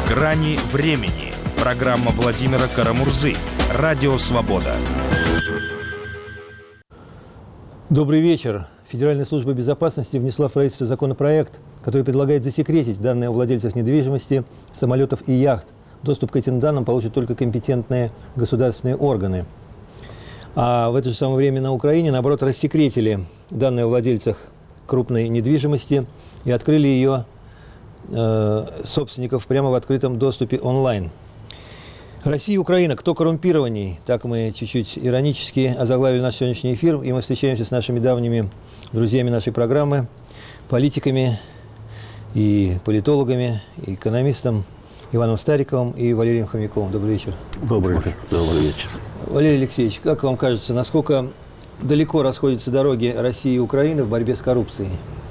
«Грани времени». Программа Владимира Карамурзы. Радио «Свобода». Добрый вечер. Федеральная служба безопасности внесла в правительство законопроект, который предлагает засекретить данные о владельцах недвижимости, самолетов и яхт. Доступ к этим данным получат только компетентные государственные органы. А в это же самое время на Украине, наоборот, рассекретили данные о владельцах крупной недвижимости и открыли ее собственников прямо в открытом доступе онлайн. Россия и Украина. Кто коррумпированней? Так мы чуть-чуть иронически озаглавили наш сегодняшний эфир. И мы встречаемся с нашими давними друзьями нашей программы, политиками и политологами, и экономистом Иваном Стариковым и Валерием Хомяковым. Добрый вечер. Добрый вечер. Добрый вечер. Валерий Алексеевич, как вам кажется, насколько далеко расходятся дороги России и Украины в борьбе с коррупцией?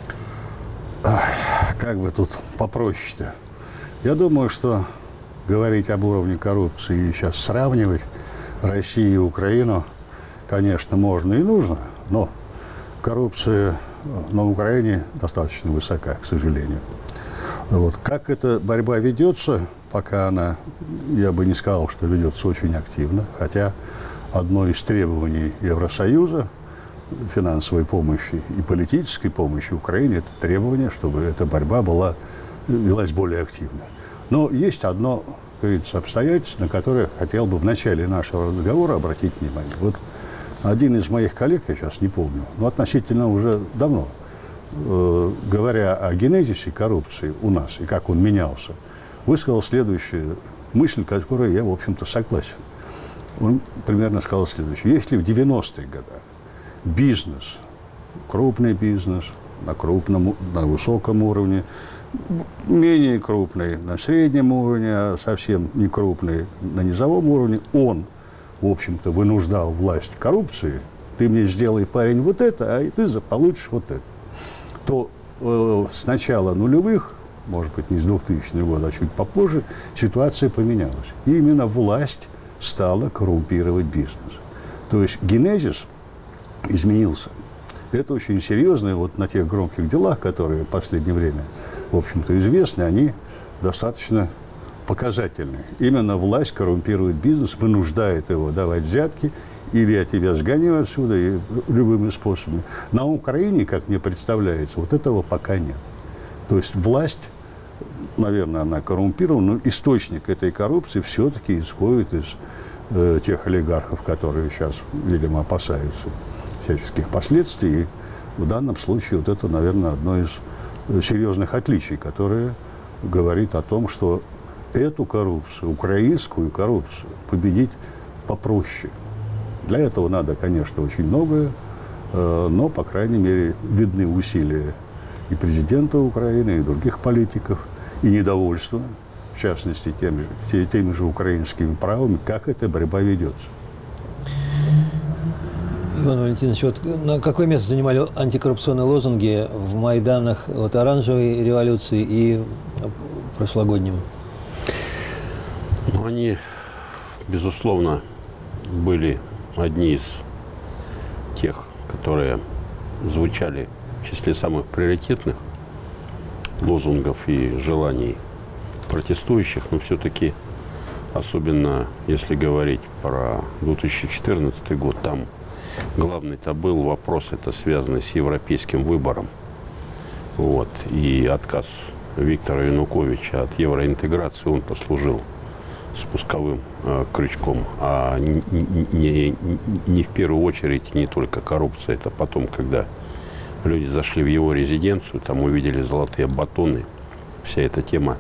Как бы тут попроще-то? Я думаю, что говорить об уровне коррупции и сейчас сравнивать Россию и Украину, конечно, можно и нужно, но коррупция на Украине достаточно высока, к сожалению. Вот. Как эта борьба ведется, пока она, я бы не сказал, что ведется очень активно, хотя одно из требований Евросоюза финансовой помощи и политической помощи Украине – это требование, чтобы эта борьба велась более активно. Но есть одно, как говорится, обстоятельство, на которое хотел бы в начале нашего разговора обратить внимание. Вот один из моих коллег, я сейчас не помню, но относительно уже давно, говоря о генезисе коррупции у нас и как он менялся, высказал следующую мысль, которой я, в общем-то, согласен. Он примерно сказал следующее. Если в 90-х годах бизнес, крупный бизнес на высоком уровне, менее крупный на среднем уровне, а совсем не крупный на низовом уровне, он, в общем-то, вынуждал власть к коррупции. Ты мне сделай, парень, вот это, а ты получишь вот это. То с начала нулевых, может быть, не с 2000 года, а чуть попозже, ситуация поменялась. И именно власть стала коррумпировать бизнес. То есть генезис изменился. Это очень серьезно, и вот на тех громких делах, которые в последнее время, в общем-то, известны, они достаточно показательны. Именно власть коррумпирует бизнес, вынуждает его давать взятки, или я тебя сгоню отсюда, и любыми способами. На Украине, как мне представляется, вот этого пока нет. То есть власть, наверное, она коррумпирована, но источник этой коррупции все-таки исходит из тех олигархов, которые сейчас, видимо, опасаются всяческих последствий. И в данном случае вот это, наверное, одно из серьезных отличий, которое говорит о том, что эту коррупцию, украинскую коррупцию, победить попроще. Для этого надо, конечно, очень многое, но, по крайней мере, видны усилия и президента Украины, и других политиков, и недовольство, в частности, теми же украинскими правами, как эта борьба ведется. Иван Валентинович, вот какое место занимали антикоррупционные лозунги в Майданах вот, оранжевой революции и прошлогоднем? Ну, они, безусловно, были одни из тех, которые звучали в числе самых приоритетных лозунгов и желаний протестующих, но все-таки, особенно если говорить про 2014 год, там главный-то был вопрос, это связанный с европейским выбором. Вот. И отказ Виктора Януковича от евроинтеграции, он послужил спусковым крючком. А не в первую очередь не только коррупция. Это потом, когда люди зашли в его резиденцию, там увидели золотые батоны, вся эта тема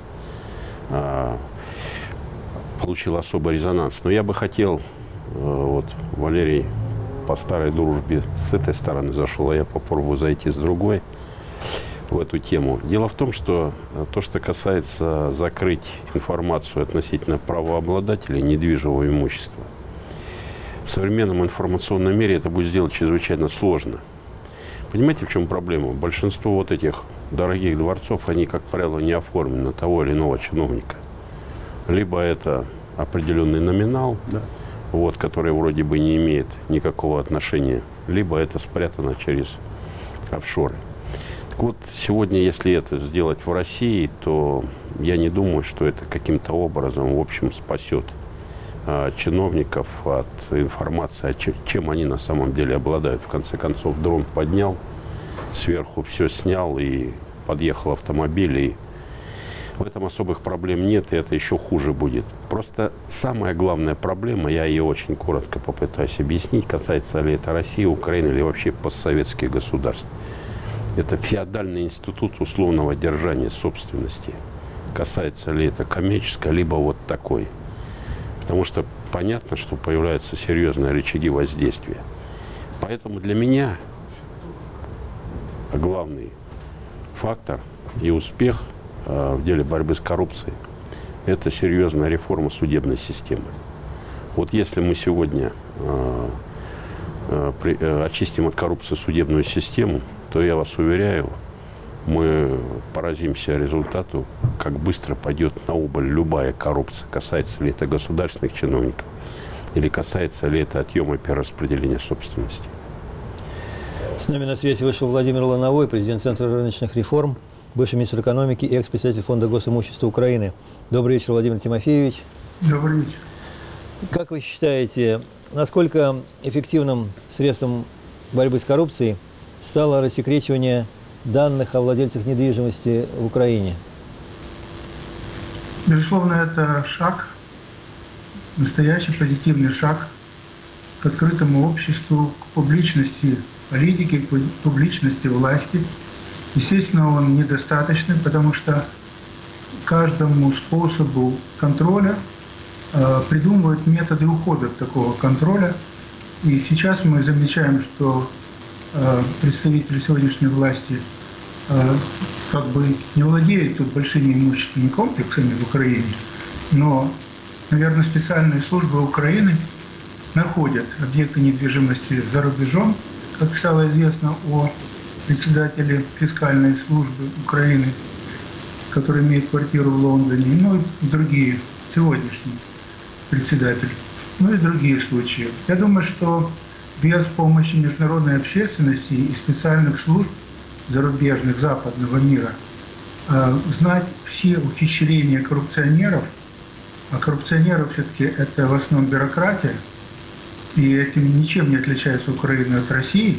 получила особый резонанс. Но я бы хотел, вот Валерий по старой дружбе с этой стороны зашел, а я попробую зайти с другой в эту тему. Дело в том, что то, что касается закрыть информацию относительно правообладателей недвижимого имущества, в современном информационном мире это будет сделать чрезвычайно сложно. Понимаете, в чем проблема? Большинство вот этих дорогих дворцов, они, как правило, не оформлены на того или иного чиновника. Либо это определенный номинал, да, вот, который вроде бы не имеет никакого отношения, либо это спрятано через офшоры. Вот сегодня, если это сделать в России, то я не думаю, что это каким-то образом, в общем, спасет чиновников от информации, чем они на самом деле обладают. В конце концов, дрон поднял, сверху все снял, и подъехал автомобиль, и в этом особых проблем нет, и это еще хуже будет. Просто самая главная проблема, я ее очень коротко попытаюсь объяснить, касается ли это России, Украины или вообще постсоветских государств. Это феодальный институт условного держания собственности. Касается ли это коммерческой, либо вот такой. Потому что понятно, что появляются серьезные рычаги воздействия. Поэтому для меня главный фактор и успех в деле борьбы с коррупцией – это серьезная реформа судебной системы. Вот если мы сегодня очистим от коррупции судебную систему, то я вас уверяю, мы поразимся результату, как быстро пойдет на убыль любая коррупция. Касается ли это государственных чиновников, или касается ли это отъема и перераспределения собственности. С нами на связи вышел Владимир Лановой, президент Центра рыночных реформ, бывший министр экономики и экс-председатель Фонда госимущества Украины. Добрый вечер, Владимир Тимофеевич. Добрый вечер. Как вы считаете, насколько эффективным средством борьбы с коррупцией стало рассекречивание данных о владельцах недвижимости в Украине? Безусловно, это шаг, настоящий позитивный шаг к открытому обществу, к публичности политики, к публичности власти. Естественно, он недостаточный, потому что каждому способу контроля придумывают методы ухода от такого контроля. И сейчас мы замечаем, что представители сегодняшней власти как бы не владеют тут большими имущественными комплексами в Украине, но, наверное, специальные службы Украины находят объекты недвижимости за рубежом, как стало известно о председателе фискальной службы Украины, который имеет квартиру в Лондоне, ну и другие, сегодняшний председатель, ну и другие случаи. Я думаю, что без помощи международной общественности и специальных служб зарубежных западного мира знать все ухищрения коррупционеров, а коррупционеры все-таки это в основном бюрократия, и этим ничем не отличается Украина от России,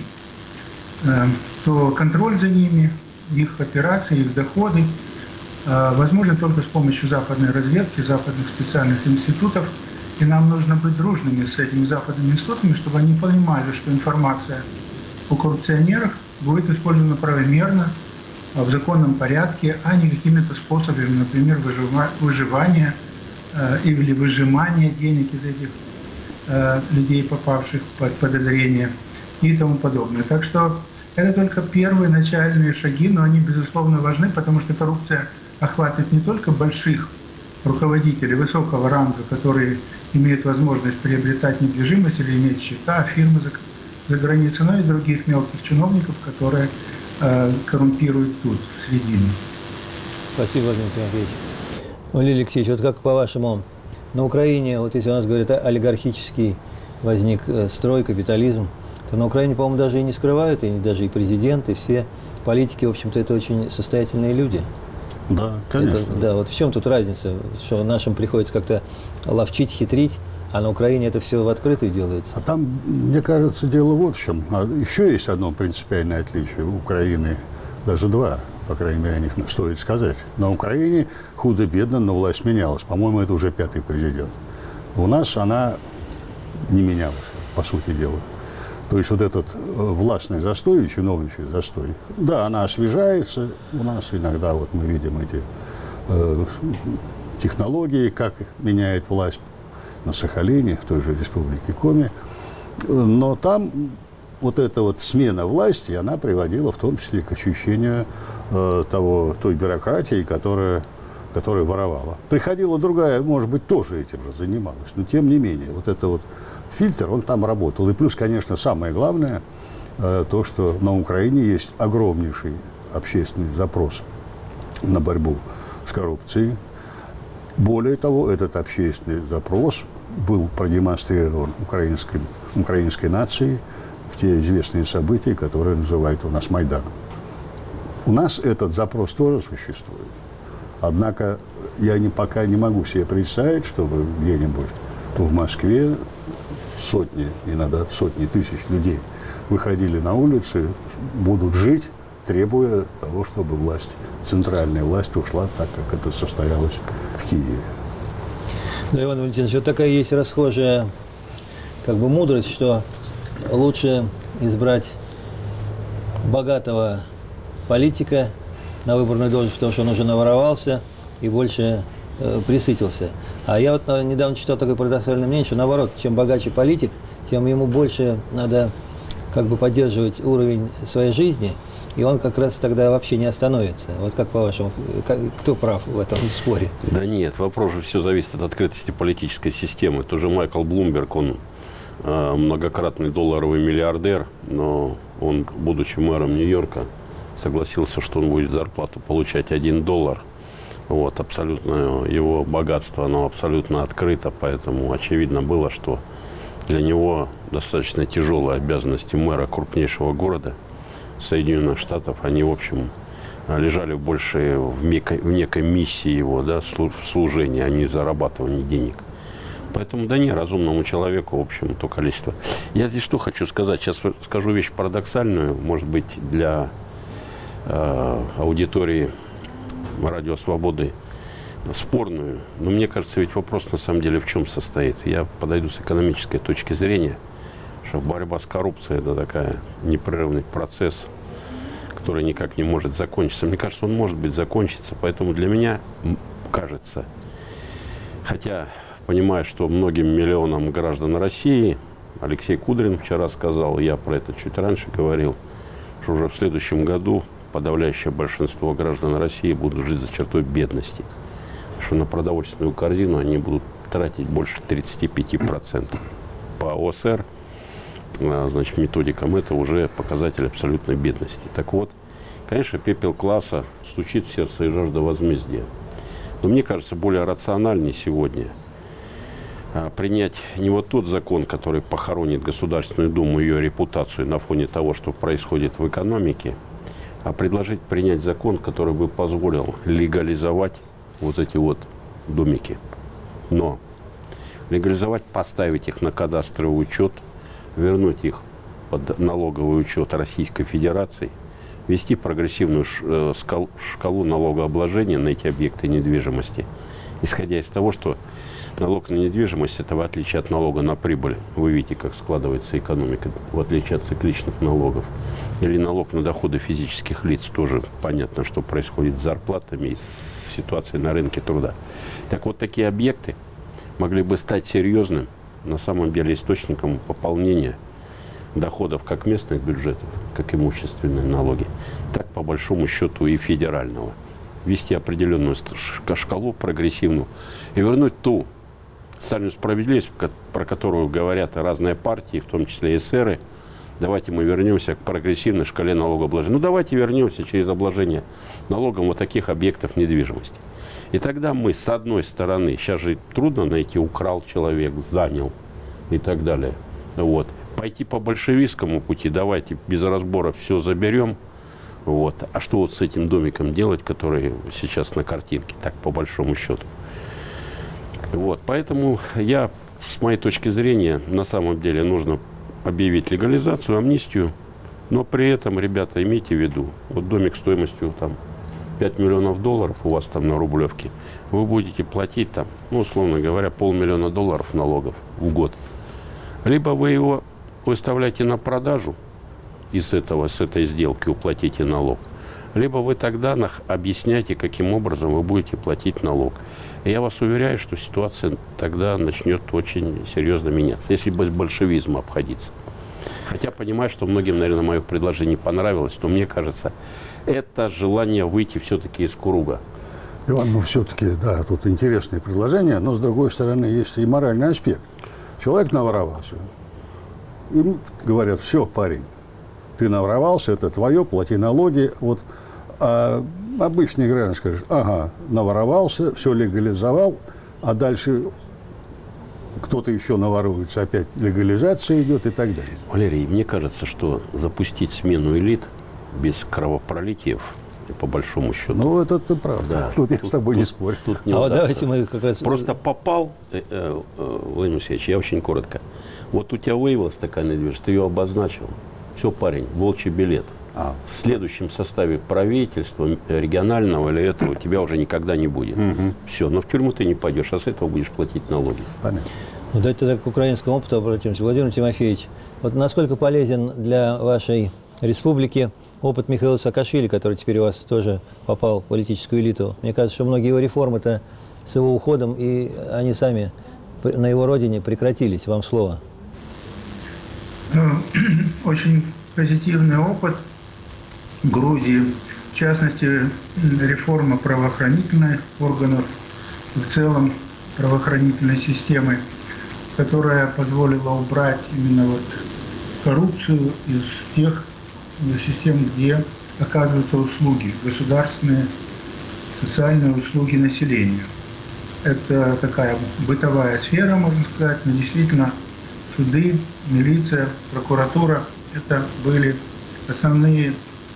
то контроль за ними, их операции, их доходы возможен только с помощью западной разведки, западных специальных институтов. И нам нужно быть дружными с этими западными институтами, чтобы они понимали, что информация о коррупционерах будет использована правомерно, в законном порядке, а не какими-то способами, например, выживания или выжимания денег из этих людей, попавших под подозрение и тому подобное. Так что это только первые начальные шаги, но они, безусловно, важны, потому что коррупция охватывает не только больших руководителей высокого ранга, которые имеют возможность приобретать недвижимость или иметь счета, фирмы за границей, но и других мелких чиновников, которые коррумпируют тут, в середине. Спасибо, Владимир Тимофеевич. Валерий Алексеевич, вот как по-вашему, на Украине, вот если у нас говорят, олигархический возник строй, капитализм, то на Украине, по-моему, даже и не скрывают, и даже и президент, и все политики, в общем-то, это очень состоятельные люди. Да, конечно. Да, вот в чем тут разница, что нашим приходится как-то ловчить, хитрить, а на Украине это все в открытую делается? А там, мне кажется, дело вот в чем. Еще есть одно принципиальное отличие у Украины, даже два, по крайней мере, о них стоит сказать. На Украине худо-бедно, но власть менялась. По-моему, это уже 5-й президент. У нас она не менялась, по сути дела. То есть вот этот властный застой и чиновничий застой, да, она освежается. У нас иногда вот мы видим эти технологии, как меняет власть на Сахалине, в той же республике Коми. Но там вот эта вот смена власти, она приводила в том числе к очищению той бюрократии, которая воровала. Приходила другая, может быть, тоже этим же занималась, но тем не менее, вот это вот фильтр, он там работал. И плюс, конечно, самое главное, то, что на Украине есть огромнейший общественный запрос на борьбу с коррупцией. Более того, этот общественный запрос был продемонстрирован украинской нацией в те известные события, которые называют у нас Майданом. У нас этот запрос тоже существует. Однако я пока не могу себе представить, чтобы где-нибудь в Москве сотни, иногда сотни тысяч людей выходили на улицы, будут жить, требуя того, чтобы центральная власть ушла так, как это состоялось в Киеве. Да, Иван Валентинович, вот такая есть расхожая мудрость, что лучше избрать богатого политика на выборную должность, потому что он уже наворовался и больше присытился. А я вот недавно читал такое парадоксальное мнение, что наоборот, чем богаче политик, тем ему больше надо поддерживать уровень своей жизни, и он как раз тогда вообще не остановится. Вот как по-вашему, кто прав в этом споре? Да нет, вопрос же все зависит от открытости политической системы. Тоже Майкл Блумберг, он многократный долларовый миллиардер, но он, будучи мэром Нью-Йорка, согласился, что он будет зарплату получать $1. Вот, абсолютно его богатство, оно абсолютно открыто, поэтому очевидно было, что для него достаточно тяжелые обязанности мэра крупнейшего города Соединенных Штатов, они, в общем, лежали больше в некой миссии его, да, служения, а не зарабатывания денег. Поэтому, да не, разумному человеку, в общем, то количество. Я здесь что хочу сказать, сейчас скажу вещь парадоксальную, может быть, для аудитории Радио Свободы спорную, но мне кажется, ведь вопрос на самом деле в чем состоит. Я подойду с экономической точки зрения, что борьба с коррупцией – это такая непрерывный процесс, который никак не может закончиться. Мне кажется, он может быть закончится, поэтому для меня кажется, хотя понимаю, что многим миллионам граждан России, Алексей Кудрин вчера сказал, я про это чуть раньше говорил, что уже в следующем году подавляющее большинство граждан России будут жить за чертой бедности. Что на продовольственную корзину они будут тратить больше 35%. По ОСР, значит, методикам, это уже показатель абсолютной бедности. Так вот, конечно, пепел класса стучит в сердце и жажда возмездия. Но мне кажется, более рациональнее сегодня принять не вот тот закон, который похоронит Государственную Думу и ее репутацию на фоне того, что происходит в экономике, а предложить принять закон, который бы позволил легализовать вот эти вот домики. Но легализовать, поставить их на кадастровый учет, вернуть их под налоговый учет Российской Федерации, ввести прогрессивную шкалу налогообложения на эти объекты недвижимости, исходя из того, что налог на недвижимость – это в отличие от налога на прибыль. Вы видите, как складывается экономика, в отличие от цикличных налогов. Или налог на доходы физических лиц, тоже понятно, что происходит с зарплатами и с ситуацией на рынке труда. Так вот, такие объекты могли бы стать серьезным, на самом деле, источником пополнения доходов как местных бюджетов, как имущественные налоги, так, по большому счету, и федерального. Ввести определенную шкалу прогрессивную и вернуть ту социальную справедливость, про которую говорят разные партии, в том числе и эсеры. Давайте мы вернемся к прогрессивной шкале налогообложения. Ну, давайте вернемся через обложение налогом вот таких объектов недвижимости. И тогда мы, с одной стороны, сейчас же трудно найти, украл человек, занял и так далее. Вот. Пойти по большевистскому пути, давайте без разбора все заберем. Вот. А что вот с этим домиком делать, который сейчас на картинке, так по большому счету? Вот. Поэтому я, с моей точки зрения, на самом деле нужно объявить легализацию, амнистию, но при этом, ребята, имейте в виду, вот домик стоимостью там $5 миллионов у вас там на Рублевке, вы будете платить там, ну, условно говоря, $500 000 налогов в год. Либо вы его выставляете на продажу и с этой сделки уплатите налог, либо вы тогда объясняете, каким образом вы будете платить налог. И я вас уверяю, что ситуация тогда начнет очень серьезно меняться, если без большевизма обходиться. Хотя понимаю, что многим, наверное, мое предложение понравилось, но мне кажется, это желание выйти все-таки из круга. Иван, ну все-таки, да, тут интересное предложение, но с другой стороны есть и моральный аспект. Человек наворовался. Им говорят, все, парень, ты наворовался, это твое, плати налоги. Вот, а обычный гражданин скажет, ага, наворовался, все легализовал, а дальше кто-то еще наворуется, опять легализация идет и так далее. Валерий, мне кажется, что запустить смену элит без кровопролитиев по большому счету. Ну, это ты прав. Да. Тут я с тобой не спорю. Тут не А вот удастся. давайте мы как раз... Просто попал, Владимир Алексеевич, я очень коротко. Вот у тебя выявилась такая недвижимость, ты ее обозначил. Все, парень, волчий билет. В следующем составе правительства, регионального или этого, тебя уже никогда не будет. Все, но в тюрьму ты не пойдешь, а с этого будешь платить налоги. Понятно. Ну, давайте тогда к украинскому опыту обратимся. Владимир Тимофеевич, вот насколько полезен для вашей республики опыт Михаила Саакашвили, который теперь у вас тоже попал в политическую элиту? Мне кажется, что многие его реформы-то с его уходом, и они сами на его родине прекратились. Вам слово. Очень позитивный опыт Грузии, в частности, реформа правоохранительных органов, в целом правоохранительной системы, которая позволила убрать именно вот коррупцию из тех систем, где оказываются услуги, государственные, социальные услуги населению. Это такая бытовая сфера, можно сказать, но действительно суды, милиция, прокуратура – это были основные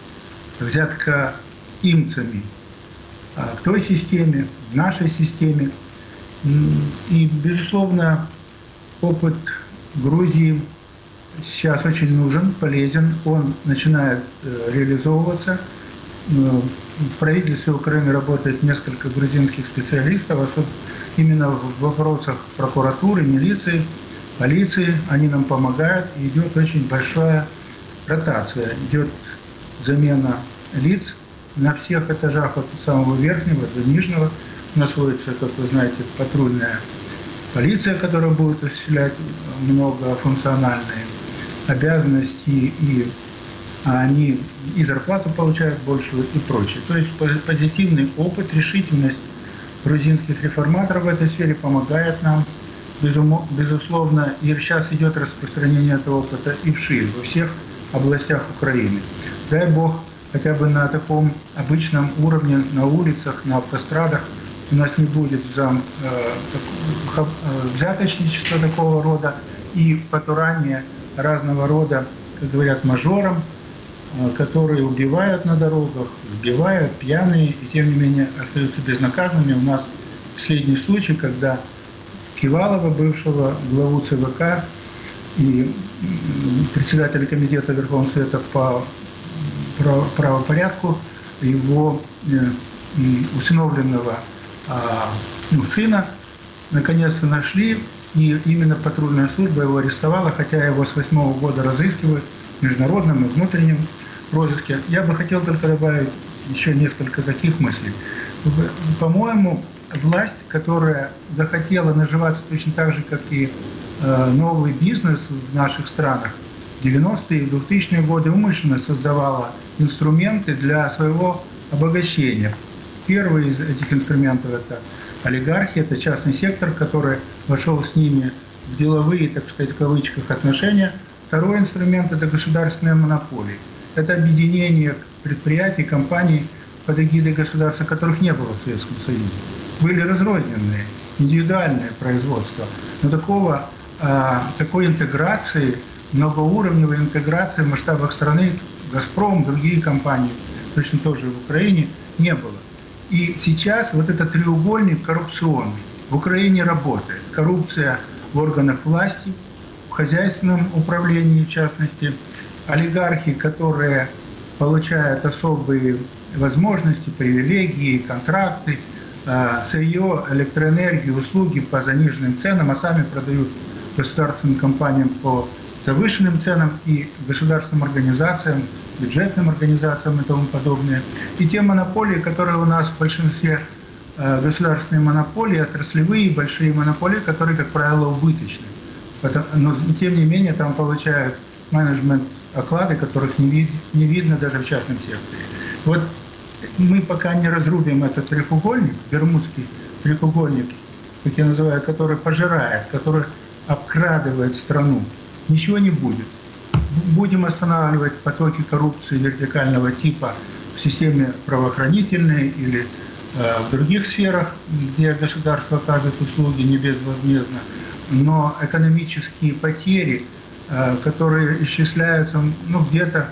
взяткоимцами в той системе, в нашей системе. И, безусловно, опыт Грузии сейчас очень нужен, полезен, он начинает реализовываться. В правительстве Украины работает несколько грузинских специалистов, именно в вопросах прокуратуры, милиции, полиции. Они нам помогают, и идет очень большая ротация, идет замена лиц на всех этажах, от самого верхнего до нижнего. У нас вводится, как вы знаете, патрульная полиция, которая будет осуществлять многофункциональные обязанности, и они и зарплату получают большую и прочее. То есть позитивный опыт, решительность грузинских реформаторов в этой сфере помогает нам, безусловно, и сейчас идет распространение этого опыта и вширь, во всех областях Украины. Дай Бог, хотя бы на таком обычном уровне, на улицах, на автострадах, у нас не будет взяточничества такого рода и потурания разного рода, как говорят, мажорам, которые убивают на дорогах, сбивают, пьяные, и тем не менее остаются безнаказанными. У нас последний случай, когда Кивалова, бывшего главу ЦВК и председателя комитета Верховного Совета по правопорядку, его усыновленного сына наконец-то нашли, и именно патрульная служба его арестовала, хотя его с 2008 года разыскивают в международном и внутреннем розыске. Я бы хотел только добавить еще несколько таких мыслей. По-моему, власть, которая захотела наживаться точно так же, как и новый бизнес в наших странах, в 90-е и 2000-е годы умышленно создавала инструменты для своего обогащения. Первый из этих инструментов – это олигархи, это частный сектор, который вошел с ними в деловые, так сказать, в кавычках, отношения. Второй инструмент – это государственные монополии. Это объединение предприятий, компаний под эгидой государства, которых не было в Советском Союзе. Были разрозненные, индивидуальное производство. Но такой интеграции, многоуровневой интеграции в масштабах страны, «Газпром», другие компании, точно тоже в Украине, не было. И сейчас вот этот треугольник коррупционный в Украине работает. Коррупция в органах власти, в хозяйственном управлении в частности, олигархи, которые получают особые возможности, привилегии, контракты, сырье, электроэнергию, услуги по заниженным ценам, а сами продают государственным компаниям по завышенным ценам и государственным организациям, бюджетным организациям и тому подобное. И те монополии, которые у нас в большинстве государственные монополии, отраслевые, большие монополии, которые, как правило, убыточны. Но, тем не менее, там получают менеджмент оклады, которых не видно даже в частном секторе. Вот мы пока не разрубим этот треугольник, бермудский треугольник, как я называю, который пожирает, который обкрадывает страну, ничего не будет. Будем останавливать потоки коррупции вертикального типа в системе правоохранительной или в других сферах, где государство оказывает услуги не безвозмездно, но экономические потери, которые исчисляются где-то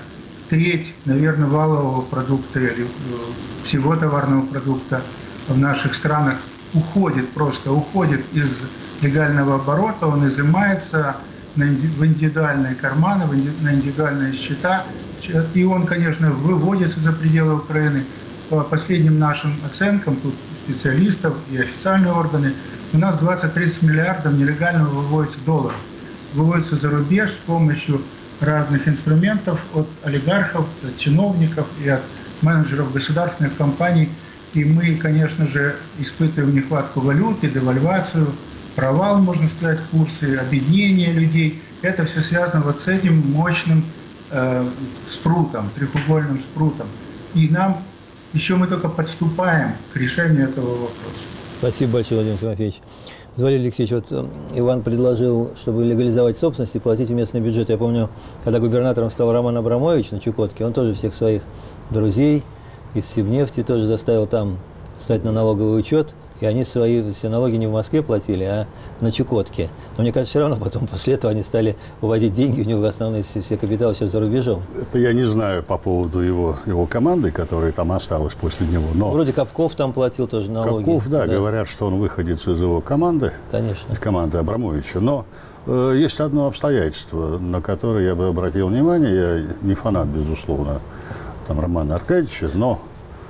треть, наверное, валового продукта или всего товарного продукта в наших странах просто уходит из легального оборота, он изымается в индивидуальные карманы, на индивидуальные счета, и он, конечно, выводится за пределы Украины. По последним нашим оценкам, тут специалистов и официальные органы, у нас 20-30 миллиардов нелегально выводится долларов. Выводится за рубеж с помощью разных инструментов от олигархов, от чиновников и от менеджеров государственных компаний. И мы, конечно же, испытываем нехватку валюты, девальвацию, провал, можно сказать, курсы, объединение людей. Это все связано вот с этим мощным спрутом, треугольным спрутом. И мы только подступаем к решению этого вопроса. Спасибо большое, Владимир Тимофеевич. Валерий Алексеевич, вот Иван предложил, чтобы легализовать собственность и платить в местный бюджет. Я помню, когда губернатором стал Роман Абрамович на Чукотке, он тоже всех своих друзей из Сибнефти тоже заставил там встать на налоговый учет, и они свои все налоги не в Москве платили, а на Чукотке. Но мне кажется, все равно потом после этого они стали уводить деньги, у него основные все капиталы сейчас за рубежом. Это я не знаю по поводу его команды, которая там осталась после него. Но вроде Капков там платил тоже налоги. Капков, да, говорят, что он выходит из его команды. Конечно. Из команды Абрамовича. Но есть одно обстоятельство, на которое я бы обратил внимание. Я не фанат, безусловно, там, Романа Аркадьевича, но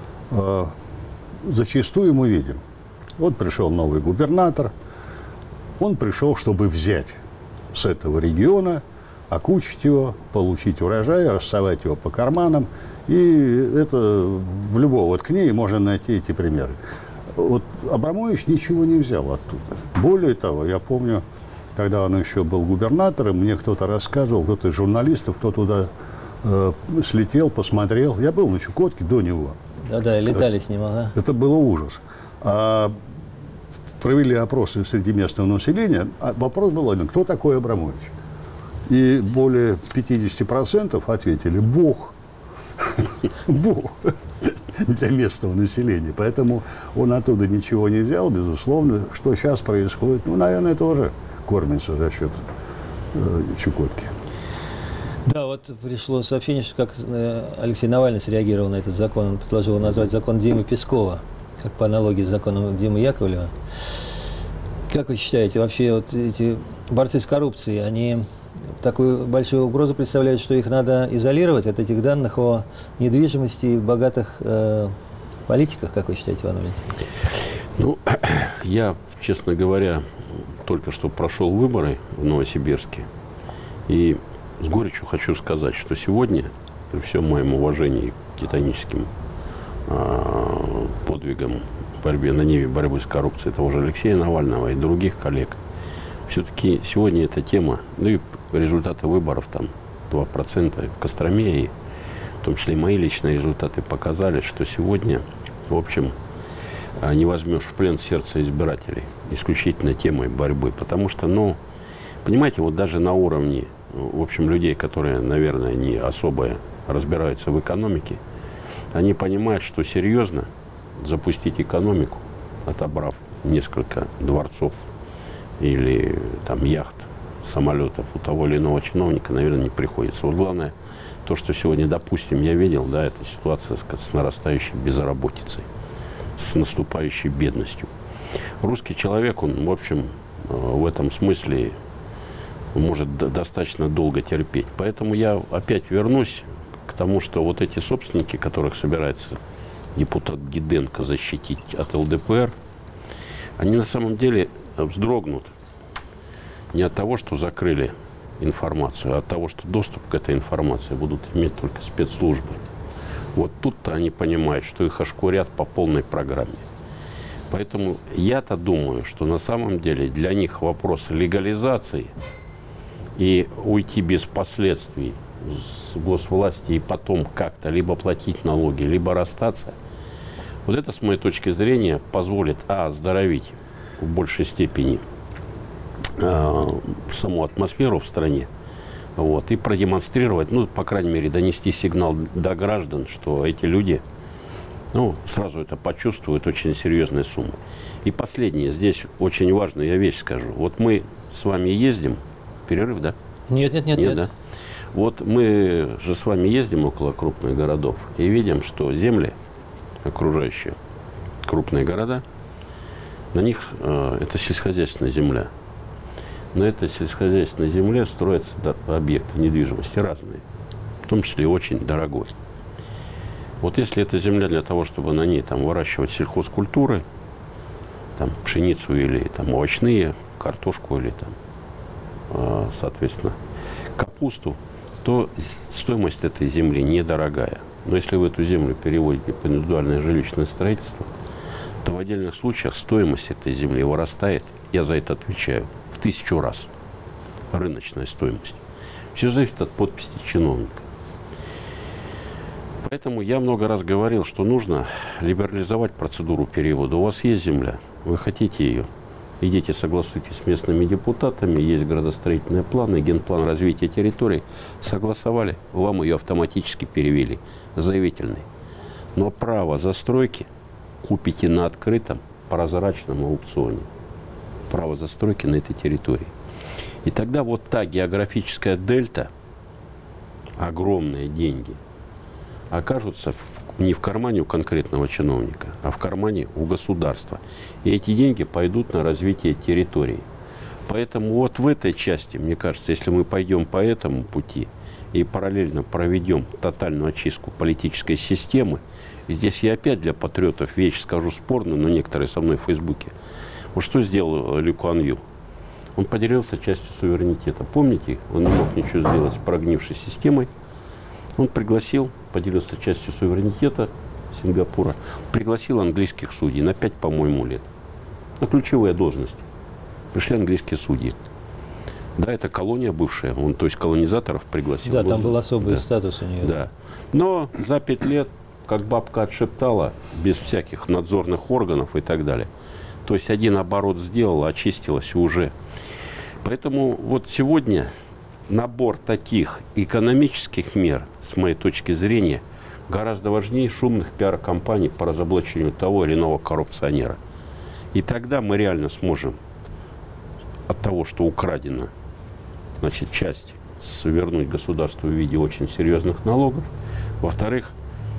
зачастую мы видим. Вот пришел новый губернатор, он пришел, чтобы взять с этого региона, окучить его, получить урожай, рассовать его по карманам. И это в любого ткни можно найти эти примеры. Вот Абрамович ничего не взял оттуда. Более того, я помню, когда он еще был губернатором, мне кто-то рассказывал, кто-то из журналистов, кто туда слетел, посмотрел. Я был на Чукотке до него. Да, летали с ним, ага. Это было ужас. Провели опросы среди местного населения. Вопрос был один: кто такой Абрамович? И более 50% ответили: Бог. Бог для местного населения. Поэтому он оттуда ничего не взял, безусловно. Что сейчас происходит? Наверное, тоже кормится за счет Чукотки. Да, вот пришло сообщение, что как Алексей Навальный среагировал на этот закон. Он предложил назвать закон Димы Пескова, как по аналогии с законом Димы Яковлева. Как вы считаете, вообще вот эти борцы с коррупцией, они такую большую угрозу представляют, что их надо изолировать от этих данных о недвижимости и богатых политиках, как вы считаете, Иван Валентинович? Я, честно говоря, только что прошел выборы в Новосибирске. И с горечью хочу сказать, что сегодня, при всем моем уважении к титаническим подвигам в борьбе на ниве борьбы с коррупцией того же Алексея Навального и других коллег, все-таки сегодня эта тема, и результаты выборов, там 2% в Костроме, и в том числе и мои личные результаты показали, что сегодня, в общем, не возьмешь в плен сердце избирателей исключительно темой борьбы. Потому что, понимаете, вот даже на уровне, в общем, людей, которые, наверное, не особо разбираются в экономике, они понимают, что серьезно запустить экономику, отобрав несколько дворцов или там яхт, самолетов у того или иного чиновника, наверное, не приходится. Вот главное, то, что сегодня, допустим, я видел, да, это ситуация с нарастающей безработицей, с наступающей бедностью. Русский человек, он, в общем, в этом смысле может достаточно долго терпеть. Поэтому я опять вернусь к тому, что вот эти собственники, которых собирается депутат Диденко защитить от ЛДПР, они на самом деле вздрогнут не от того, что закрыли информацию, а от того, что доступ к этой информации будут иметь только спецслужбы. Вот тут-то они понимают, что их ошкурят по полной программе. Поэтому я-то думаю, что на самом деле для них вопрос легализации и уйти без последствий с госвласти и потом как-то либо платить налоги, либо расстаться, вот это, с моей точки зрения, позволит оздоровить в большей степени саму атмосферу в стране, вот, и продемонстрировать, по крайней мере, донести сигнал до граждан, что эти люди, сразу это почувствуют, очень серьезные суммы. И последнее, здесь очень важную я вещь скажу. Вот мы с вами ездим, перерыв, да? Нет. Да? Вот мы же с вами ездим около крупных городов и видим, что земли, окружающие крупные города, на них это сельскохозяйственная земля. На этой сельскохозяйственной земле строятся объекты недвижимости разные, в том числе и очень дорогой. Вот если эта земля для того, чтобы на ней там выращивать сельхозкультуры, там пшеницу или там овощные, картошку или там, соответственно, капусту, то стоимость этой земли недорогая. Но если вы эту землю переводите под индивидуальное жилищное строительство, то в отдельных случаях стоимость этой земли вырастает, я за это отвечаю, в 1000 раз. Рыночная стоимость. Все зависит от подписи чиновника. Поэтому я много раз говорил, что нужно либерализовать процедуру перевода. У вас есть земля, вы хотите ее, идите согласуйтесь с местными депутатами, есть градостроительные планы, генплан развития территорий, согласовали, вам ее автоматически перевели, заявительный. Но право застройки купите на открытом прозрачном аукционе. Право застройки на этой территории. И тогда вот та географическая дельта, огромные деньги, окажутся не в кармане у конкретного чиновника, а в кармане у государства. И эти деньги пойдут на развитие территории. Поэтому вот в этой части, мне кажется, если мы пойдем по этому пути и параллельно проведем тотальную очистку политической системы, и здесь я опять для патриотов вещь скажу спорную, но некоторые со мной в Фейсбуке. Вот что сделал Ли Куан Ю? Он поделился частью суверенитета. Помните, он не мог ничего сделать с прогнившей системой. Он пригласил, поделился частью суверенитета Сингапура, пригласил английских судей на 5, по-моему, лет. На ключевые должности. Пришли английские судьи. Да, это колония бывшая, он, то есть колонизаторов пригласил. Да, там был особый статус у нее. Да. Но за 5 лет, как бабка отшептала, без всяких надзорных органов и так далее. То есть один оборот сделала, очистилась уже. Поэтому вот сегодня набор таких экономических мер, с моей точки зрения, гораздо важнее шумных пиар-компаний по разоблачению того или иного коррупционера. И тогда мы реально сможем от того, что украдено, значит, часть вернуть государству в виде очень серьезных налогов. Во-вторых,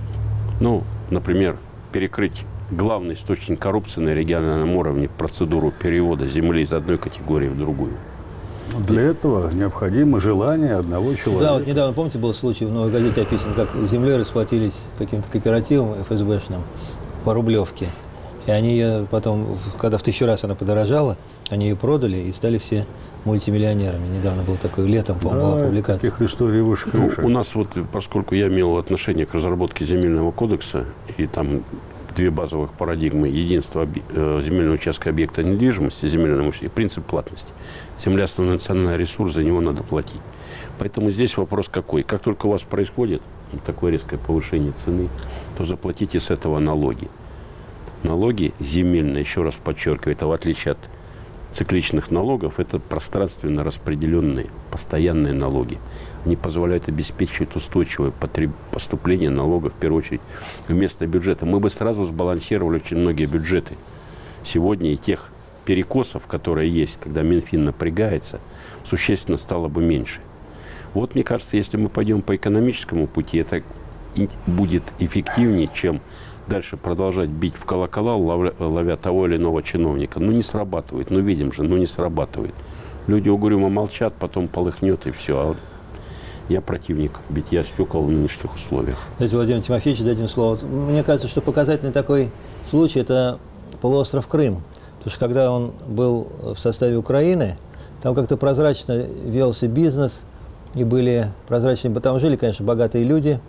ну, например, перекрыть главный источник коррупции на региональном уровне, процедуру перевода земли из одной категории в другую. Для этого необходимо желание одного человека. Да, вот недавно, помните, был случай в «Новой газете» описан, как с землей расплатились каким-то кооперативом ФСБшным по Рублевке. И они ее потом, когда в 1000 раз она подорожала, они ее продали и стали все мультимиллионерами. Недавно был такой, летом, по-моему, была публикация. Таких историй выше крыши. У нас вот, поскольку я имел отношение к разработке земельного кодекса, и там 2 базовых парадигмы: единство земельного участка объекта недвижимости, земельного имущества и принцип платности. Земля – основной национальный ресурс, за него надо платить. Поэтому здесь вопрос какой? Как только у вас происходит такое резкое повышение цены, то заплатите с этого налоги. Налоги земельные, еще раз подчеркиваю, это в отличие от цикличных налогов, это пространственно распределенные, постоянные налоги. Они позволяют обеспечивать устойчивое поступление налогов, в первую очередь, в местные бюджеты. Мы бы сразу сбалансировали очень многие бюджеты. Сегодня и тех перекосов, которые есть, когда Минфин напрягается, существенно стало бы меньше. Вот, мне кажется, если мы пойдем по экономическому пути, это будет эффективнее, чем дальше продолжать бить в колокола, ловя того или иного чиновника. Ну, не срабатывает. Ну, видим же, не срабатывает. Люди угрюмо молчат, потом полыхнет и все. А я противник битья стекол в нынешних условиях. Давайте Владимиру Тимофеевичу дадим слово. Мне кажется, что показательный такой случай – это полуостров Крым. Потому что когда он был в составе Украины, там как-то прозрачно велся бизнес, и были прозрачные, там жили, конечно, богатые люди,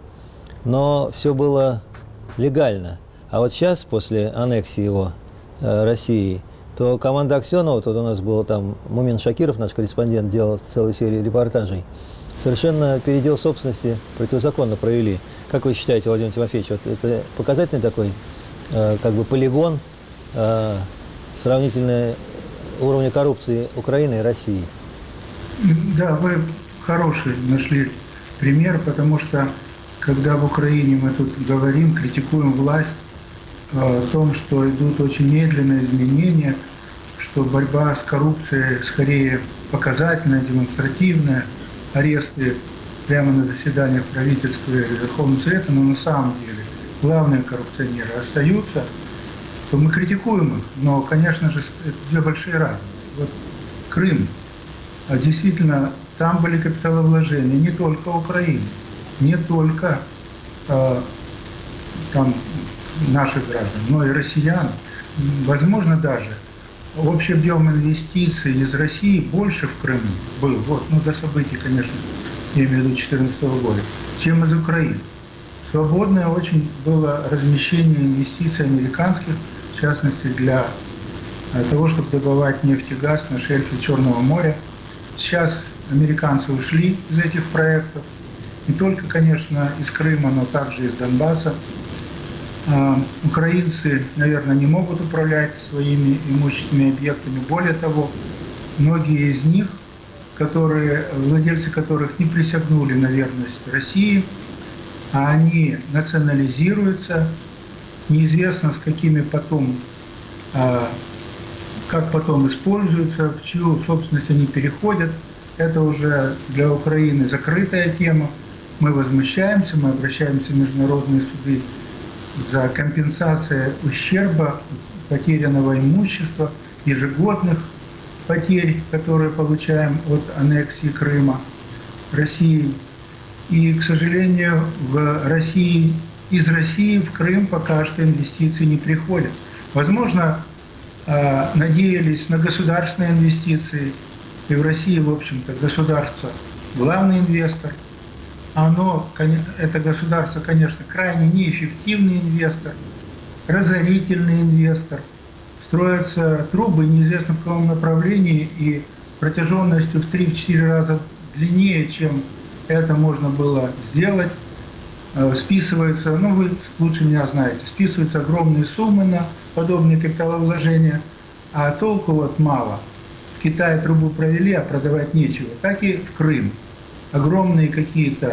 но все было легально. А вот сейчас, после аннексии его Россией, то команда Аксенова, тут у нас был там Мумин Шакиров, наш корреспондент, делал целую серию репортажей, совершенно передел собственности противозаконно провели. Как вы считаете, Владимир Тимофеевич, вот это показательный такой как бы полигон сравнительно уровня коррупции Украины и России? Да, вы хороший нашли пример, потому что когда в Украине мы тут говорим, критикуем власть о том, что идут очень медленные изменения, что борьба с коррупцией скорее показательная, демонстративная, аресты прямо на заседаниях правительства или Верховного Совета, но на самом деле главные коррупционеры остаются, то мы критикуем их. Но, конечно же, это две большие разницы. Вот Крым, действительно, там были капиталовложения не только Украины, не только там наших граждан, но и россиян. Возможно, даже общий объем инвестиций из России больше в Крыму был, до событий, конечно, я имею в виду 2014 года, чем из Украины. Свободное очень было размещение инвестиций американских, в частности, для того, чтобы добывать нефть и газ на шельфе Черного моря. Сейчас американцы ушли из этих проектов. Не только, конечно, из Крыма, но также из Донбасса. Украинцы, наверное, не могут управлять своими имущественными объектами. Более того, многие из них, владельцы которых не присягнули на верность России, а они национализируются, неизвестно с какими потом, как потом используются, в чью собственность они переходят. Это уже для Украины закрытая тема. Мы возмущаемся, мы обращаемся в международные суды за компенсацию ущерба, потерянного имущества, ежегодных потерь, которые получаем от аннексии Крыма Россией. И, к сожалению, из России в Крым пока что инвестиции не приходят. Возможно, надеялись на государственные инвестиции, и в России, в общем-то, государство главный инвестор. Это государство, конечно, крайне неэффективный инвестор, разорительный инвестор. Строятся трубы неизвестно в каком направлении и протяженностью в 3-4 раза длиннее, чем это можно было сделать. Списываются, вы лучше меня знаете, списываются огромные суммы на подобные капиталовложения, а толку мало. В Китае трубу провели, а продавать нечего. Так и в Крым. Огромные какие-то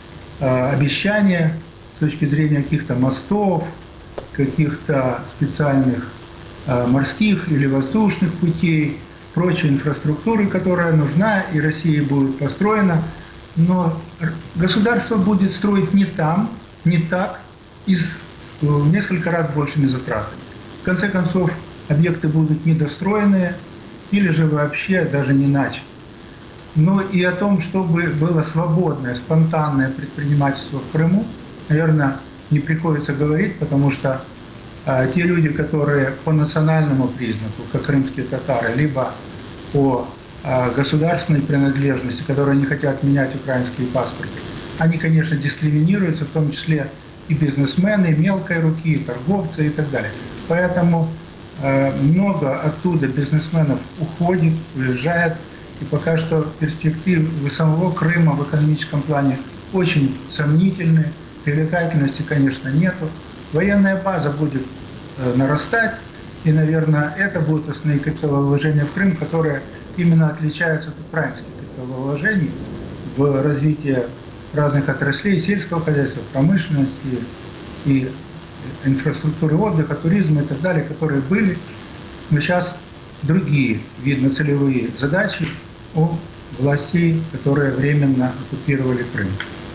обещания с точки зрения каких-то мостов, каких-то специальных морских или воздушных путей, прочей инфраструктуры, которая нужна и России будет построена. Но государство будет строить не там, не так, и с в несколько раз большими затратами. В конце концов, объекты будут недостроенные или же вообще даже не начаты. Но и о том, чтобы было свободное, спонтанное предпринимательство в Крыму, наверное, не приходится говорить, потому что те люди, которые по национальному признаку, как крымские татары, либо по государственной принадлежности, которые не хотят менять украинские паспорты, они, конечно, дискриминируются, в том числе и бизнесмены, и мелкой руки, и торговцы и так далее. Поэтому много оттуда бизнесменов уходит, уезжает. И пока что перспективы самого Крыма в экономическом плане очень сомнительны. Привлекательности, конечно, нету. Военная база будет нарастать. И, наверное, это будут основные капиталовложения в Крым, которые именно отличаются от украинских капиталовложений в развитии разных отраслей сельского хозяйства, промышленности и инфраструктуры отдыха, туризма и так далее, которые были. Но сейчас другие, видно, целевые задачи у властей, которые временно оккупировали Крым.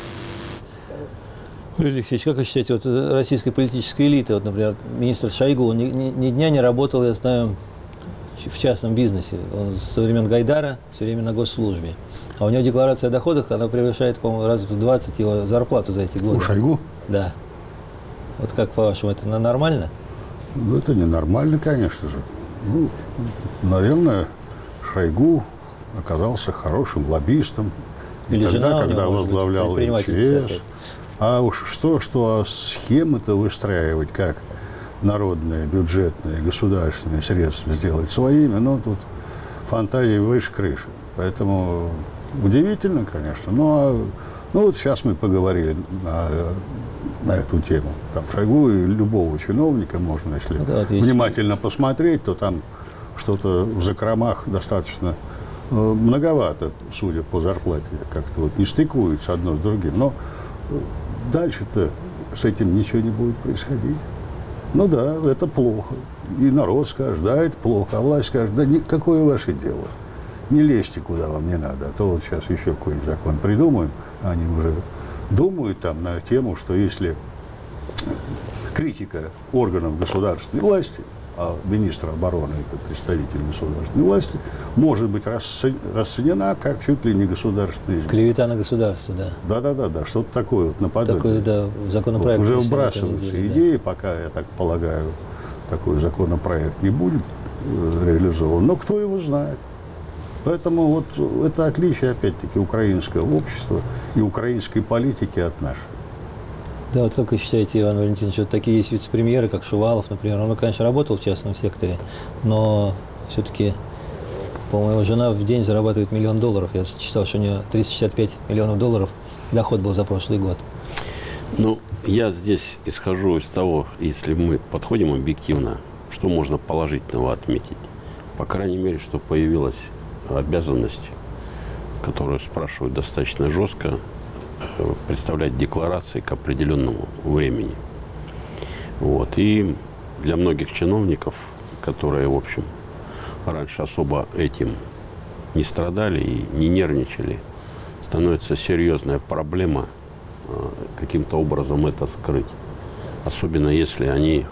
Юрий Алексеевич, как вы считаете, российская политическая элита, например, министр Шойгу, он ни дня не работал, я знаю, в частном бизнесе. Он со времен Гайдара все время на госслужбе. А у него декларация о доходах, она превышает, по-моему, раз в 20 его зарплату за эти годы. У Шойгу? Да. Вот как, по-вашему, это нормально? Это ненормально, конечно же. Наверное, Шойгу оказался хорошим лоббистом. Или тогда, когда возглавлял МЧС. А уж что схемы-то выстраивать, как народные, бюджетные, государственные средства сделать своими, тут фантазии выше крыши. Поэтому удивительно, конечно. Вот сейчас мы поговорили на эту тему. Там Шойгу и любого чиновника можно, если внимательно посмотреть, то там что-то в закромах достаточно многовато, судя по зарплате, как-то не стыкуется одно с другим. Но дальше-то с этим ничего не будет происходить. Да, это плохо. И народ скажет, да, это плохо. А власть скажет, да, какое ваше дело? не лезьте, куда вам не надо, а то вот сейчас еще какой-нибудь закон придумаем, они уже думают там на тему, что если критика органов государственной власти, а министр обороны – это представитель государственной власти, может быть расценена как чуть ли не государственная измена. Клевета на государство, да. Да, что-то такое вот наподобие. Такое, да, в законопроекте. Вот уже вбрасываются идеи, пока, я так полагаю, такой законопроект не будет реализован. Но кто его знает. Поэтому вот это отличие, опять-таки, украинского общества и украинской политики от нашей. Да, вот как вы считаете, Иван Валентинович, вот такие есть вице-премьеры, как Шувалов, например. Он, конечно, работал в частном секторе, но все-таки, по-моему, жена в день зарабатывает $1 миллион. Я читал, что у нее 365 миллионов долларов доход был за прошлый год. Ну, я здесь исхожу из того, если мы подходим объективно, что можно положительного отметить. По крайней мере, что появилась обязанность, которую спрашивают достаточно жестко, представлять декларации к определенному времени. Вот. И для многих чиновников, которые, в общем, раньше особо этим не страдали и не нервничали, становится серьезная проблема каким-то образом это скрыть. Особенно если они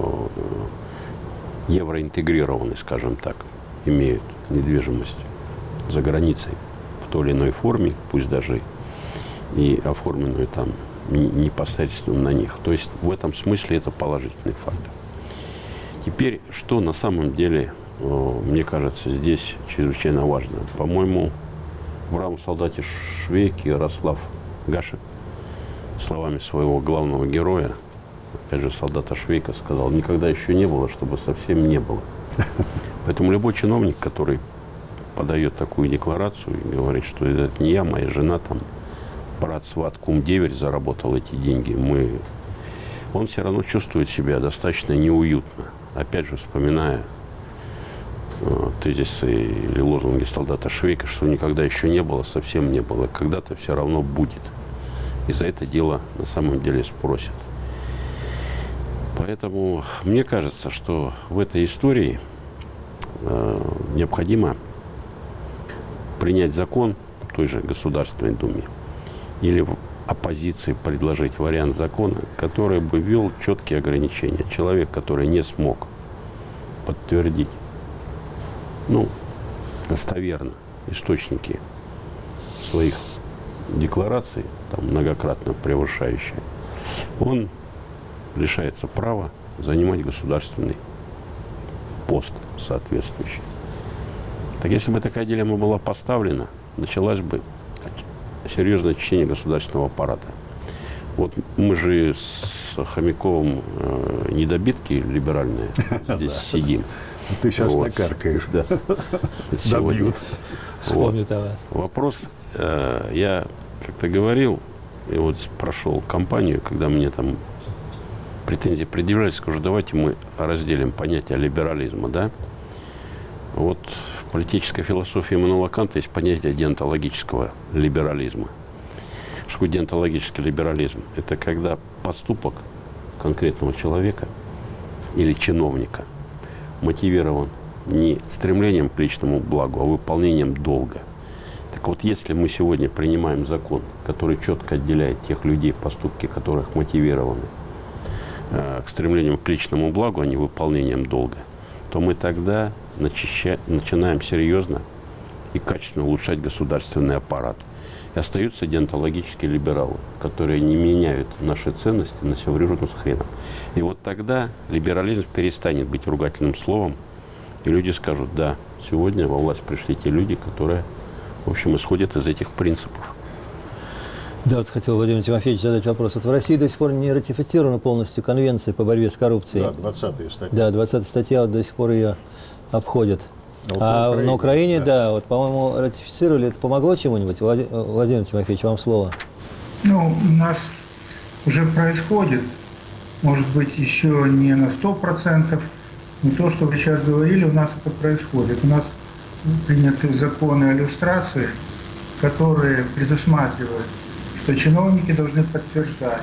евроинтегрированы, скажем так, имеют недвижимость за границей в той или иной форме, пусть даже и оформленную там непосредственно на них. То есть в этом смысле это положительный фактор. Теперь, что на самом деле, мне кажется, здесь чрезвычайно важно. По-моему, в «Бравом солдате Швейке» Ярослав Гашек словами своего главного героя, опять же, солдата Швейка, сказал: никогда еще не было, чтобы совсем не было. Поэтому любой чиновник, который подает такую декларацию и говорит, что это не я, моя жена, там, брат, сват, кум, деверь заработал эти деньги, он все равно чувствует себя достаточно неуютно. Опять же, вспоминая тезисы или лозунги солдата Швейка, что никогда еще не было, совсем не было, когда-то все равно будет. И за это дело на самом деле спросят. Поэтому мне кажется, что в этой истории необходимо принять закон в той же Государственной Думе или в оппозиции предложить вариант закона, который бы ввел четкие ограничения. Человек, который не смог подтвердить, достоверно источники своих деклараций, там, многократно превышающие, он лишается права занимать государственный пост соответствующий. Так если бы такая дилемма была поставлена, началось бы серьезное очищение государственного аппарата. Вот мы же с Хомяковым недобитки либеральные здесь сидим. Ты сейчас накаркаешь. Да. Добьют. Вспомнят о вас. Вопрос, я как-то говорил, и вот прошел кампанию, когда мне там претензии предъявляли, скажу, давайте мы разделим понятие либерализма, да? Вот в политической философии Иммануэла Канта есть понятие деонтологического либерализма. Что такое деонтологический либерализм? Это когда поступок конкретного человека или чиновника мотивирован не стремлением к личному благу, а выполнением долга. Так вот, если мы сегодня принимаем закон, который четко отделяет тех людей, поступки которых мотивированы к стремлению к личному благу, а не выполнением долга, то мы тогда начинаем серьезно и качественно улучшать государственный аппарат. И остаются деонтологические либералы, которые не меняют наши ценности на севрюжину с хреном. И вот тогда либерализм перестанет быть ругательным словом, и люди скажут: да, сегодня во власть пришли те люди, которые, в общем, исходят из этих принципов. Да, вот хотел Владимир Тимофеевич задать вопрос. Вот в России до сих пор не ратифицирована полностью конвенция по борьбе с коррупцией. Да, 20-я статья. Да, 20-я статья, вот до сих пор ее обходят. А на Украине, да, вот, по-моему, ратифицировали. Это помогло чему-нибудь? Владимир Тимофеевич, вам слово. У нас уже происходит, может быть, еще не на 100%, но то, что вы сейчас говорили, у нас это происходит. У нас приняты законы о люстрации, которые предусматривают, что чиновники должны подтверждать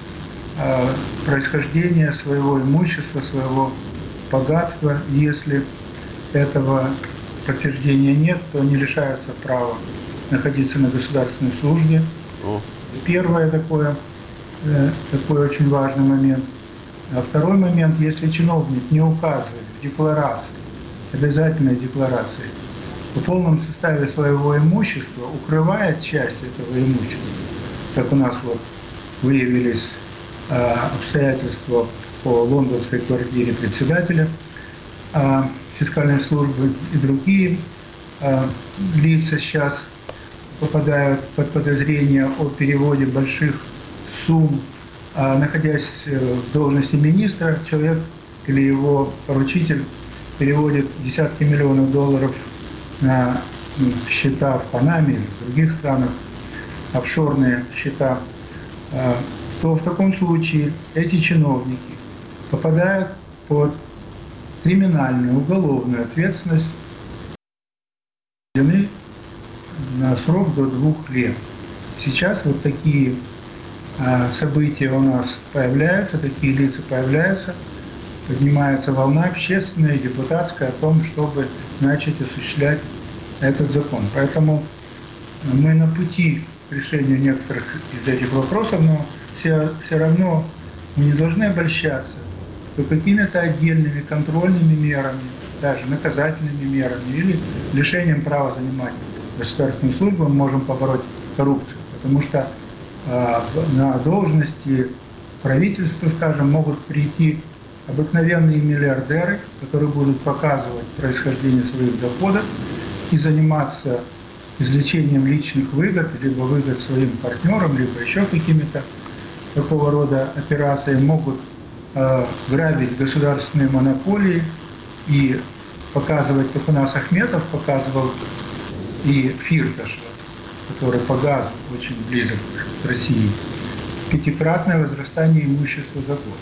происхождение своего имущества, своего богатства. Если этого подтверждения нет, то они лишаются права находиться на государственной службе. Первое такой очень важный момент. А второй момент, если чиновник не указывает в декларации, обязательной декларации, в полном составе своего имущества, укрывает часть этого имущества, как у нас вот выявились обстоятельства по лондонской квартире председателя фискальной службы и другие лица сейчас попадают под подозрение о переводе больших сумм, находясь в должности министра, человек или его поручитель переводит десятки миллионов долларов на счета в Панаме или в других странах, офшорные счета, то в таком случае эти чиновники попадают под криминальную, уголовную ответственность на срок до 2 лет. Сейчас вот такие события у нас появляются, такие лица появляются, поднимается волна общественная, депутатская о том, чтобы начать осуществлять этот закон. Поэтому мы на пути к решению некоторых из этих вопросов, но все равно мы не должны обольщаться, что какими-то отдельными контрольными мерами, даже наказательными мерами или лишением права занимать государственную службу мы можем побороть коррупцию. Потому что на должности правительства, скажем, могут прийти обыкновенные миллиардеры, которые будут показывать происхождение своих доходов и заниматься извлечением личных выгод, либо выгод своим партнерам, либо еще какими-то такого рода операциями, могут грабить государственные монополии и показывать, как у нас Ахметов показывал, и Фирташ, который по газу очень близок к России, 5-кратное возрастание имущества за год.